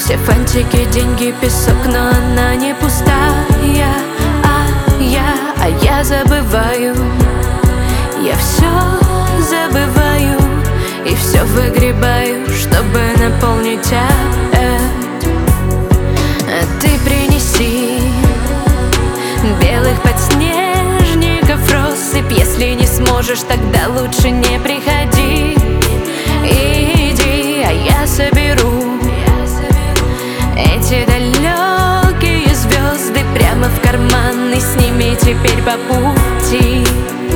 Все фантики, деньги, песок, но она не пустая. Я забываю, я все забываю и все выгребаю, чтобы наполнить опять. Ты принеси белых подснежников россыпь. Если не сможешь, тогда лучше не приходи. Иди, а я соберу эти далекие звезды прямо в карман, и с ними теперь по пути.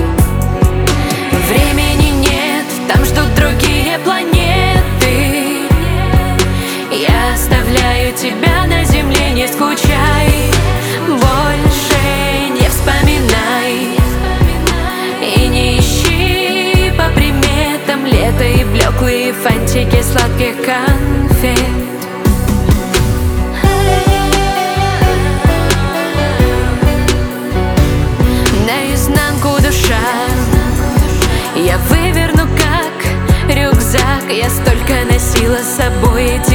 Времени нет, там ждут другие планеты. Я оставляю тебя на земле, не скучай, больше не вспоминай и не ищи по приметам лето и блеклые фантики сладких конфет. Наизнанку душа я выверну как рюкзак. Я столько носила с собой